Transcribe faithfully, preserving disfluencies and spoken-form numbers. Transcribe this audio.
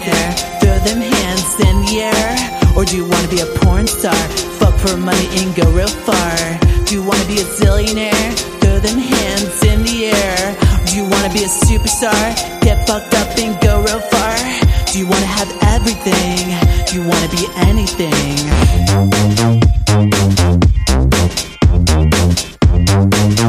there. Throw them hands in the air. Or do you wanna be a porn star? Fuck for money and go real far. Do you wanna be a zillionaire? Throw them hands in the air. Do you wanna be a superstar? Get fucked up and go real far. Do you wanna have everything? Do you wanna be anything?